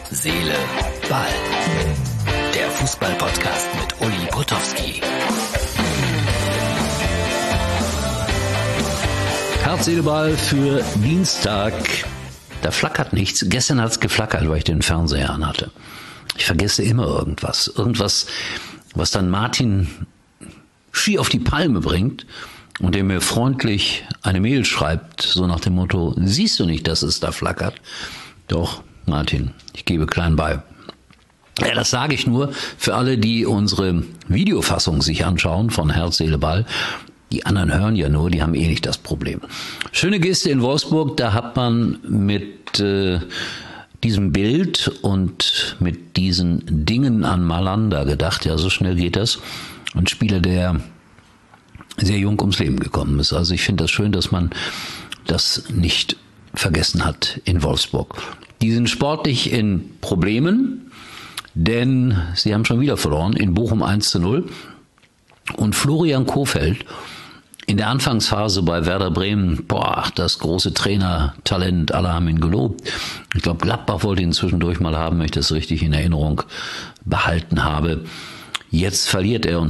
Seele, Ball. Der Fußball-Podcast mit Uli Potowski. Herz, Seele, Ball für Dienstag. Da flackert nichts. Gestern hat's geflackert, weil ich den Fernseher anhatte. Ich vergesse immer irgendwas. Irgendwas, was dann Martin schier auf die Palme bringt und der mir freundlich eine Mail schreibt, so nach dem Motto, siehst du nicht, dass es da flackert? Doch, Martin, ich gebe klein bei. Ja, das sage ich nur für alle, die unsere Videofassung sich anschauen von Herz, Seele, Ball. Die anderen hören ja nur, die haben eh nicht das Problem. Schöne Geste in Wolfsburg, da hat man mit diesem Bild und mit diesen Dingen an Malanda gedacht. Ja, so schnell geht das. Ein Spieler, der sehr jung ums Leben gekommen ist. Also ich finde das schön, dass man das nicht vergessen hat in Wolfsburg. Die sind sportlich in Problemen, denn sie haben schon wieder verloren, in Bochum 1:0. Und Florian Kohfeldt in der Anfangsphase bei Werder Bremen, das große Trainertalent, alle haben ihn gelobt. Ich glaube, Gladbach wollte ihn zwischendurch mal haben, wenn ich das richtig in Erinnerung behalten habe. Jetzt verliert er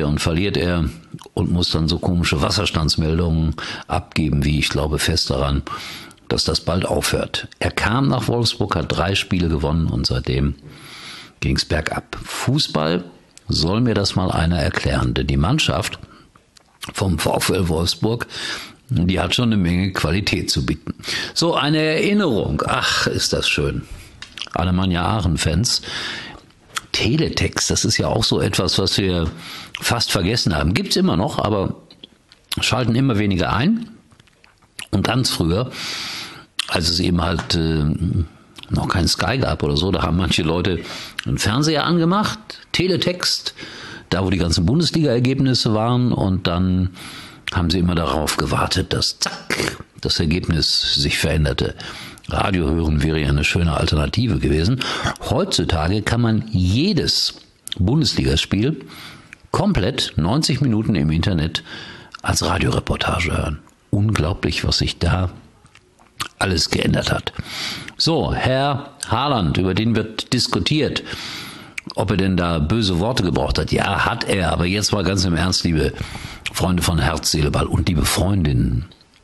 und muss dann so komische Wasserstandsmeldungen abgeben, wie ich glaube fest daran, dass das bald aufhört. Er kam nach Wolfsburg, hat 3 Spiele gewonnen und seitdem ging's bergab. Fußball soll mir das mal einer erklären, denn die Mannschaft vom VfL Wolfsburg, die hat schon eine Menge Qualität zu bieten. So, eine Erinnerung, ach, ist das schön. Alemannia Aachen-Fans. Teletext, das ist ja auch so etwas, was wir fast vergessen haben. Gibt's immer noch, aber schalten immer weniger ein. Und ganz früher, als es eben halt noch kein Sky gab oder so, da haben manche Leute einen Fernseher angemacht, Teletext, da wo die ganzen Bundesliga-Ergebnisse waren, und dann haben sie immer darauf gewartet, dass zack, das Ergebnis sich veränderte. Radio hören wäre ja eine schöne Alternative gewesen. Heutzutage kann man jedes Bundesligaspiel komplett 90 Minuten im Internet als Radioreportage hören. Unglaublich, was sich da alles geändert hat. So, Herr Haaland, über den wird diskutiert, ob er denn da böse Worte gebraucht hat. Ja, hat er, aber jetzt mal ganz im Ernst, liebe Freunde von Herz, Seele, Ball und liebe Freundinnen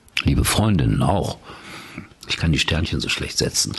auch. Ich kann die Sternchen so schlecht setzen.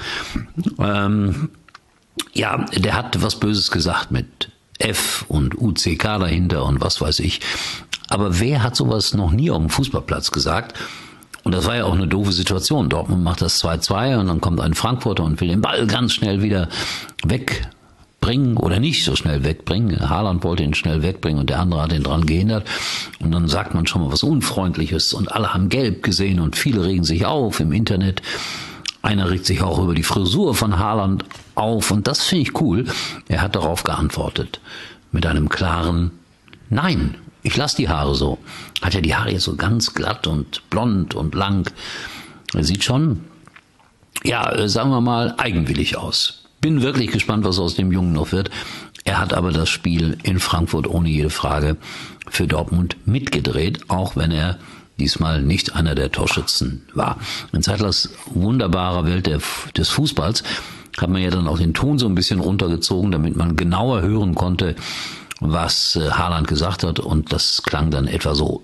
Ja, der hat was Böses gesagt mit F und UCK dahinter und was weiß ich. Aber wer hat sowas noch nie auf dem Fußballplatz gesagt? Und das war ja auch eine doofe Situation. Dortmund macht das 2:2 und dann kommt ein Frankfurter und will den Ball ganz schnell wieder wegbringen oder nicht so schnell wegbringen. Haaland wollte ihn schnell wegbringen und der andere hat ihn dran gehindert. Und dann sagt man schon mal was Unfreundliches und alle haben gelb gesehen und viele regen sich auf im Internet. Einer regt sich auch über die Frisur von Haaland auf und das finde ich cool. Er hat darauf geantwortet mit einem klaren Nein. Ich lasse die Haare so. Hat ja die Haare jetzt so ganz glatt und blond und lang. Er sieht schon, ja, sagen wir mal, eigenwillig aus. Bin wirklich gespannt, was aus dem Jungen noch wird. Er hat aber das Spiel in Frankfurt ohne jede Frage für Dortmund mitgedreht, auch wenn er diesmal nicht einer der Torschützen war. In Zeitlers wunderbarer Welt des Fußballs hat man ja dann auch den Ton so ein bisschen runtergezogen, damit man genauer hören konnte, was Haaland gesagt hat, und das klang dann etwa so,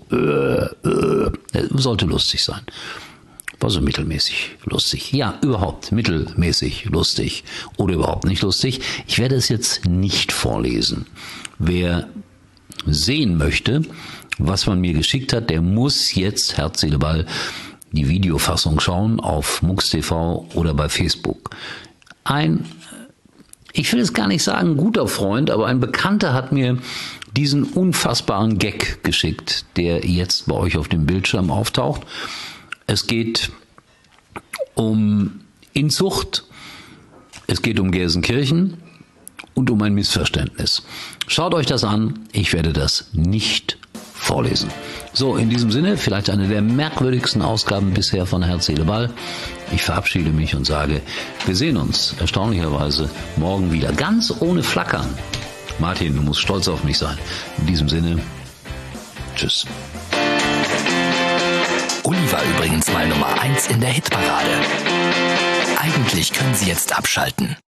sollte lustig sein. War so mittelmäßig lustig. Ja, überhaupt mittelmäßig lustig oder überhaupt nicht lustig. Ich werde es jetzt nicht vorlesen. Wer sehen möchte, was man mir geschickt hat, der muss jetzt Herz, Seele, Ball die Videofassung schauen auf MUX TV oder bei Facebook. Ich will es gar nicht sagen, guter Freund, aber ein Bekannter hat mir diesen unfassbaren Gag geschickt, der jetzt bei euch auf dem Bildschirm auftaucht. Es geht um Inzucht, es geht um Gelsenkirchen und um ein Missverständnis. Schaut euch das an, ich werde das nicht vorlesen. So, in diesem Sinne, vielleicht eine der merkwürdigsten Ausgaben bisher von Herz, Seele, Ball. Ich verabschiede mich und sage, wir sehen uns erstaunlicherweise morgen wieder, ganz ohne Flackern. Martin, du musst stolz auf mich sein. In diesem Sinne, tschüss. Uli war übrigens mal Nummer 1 in der Hitparade. Eigentlich können Sie jetzt abschalten.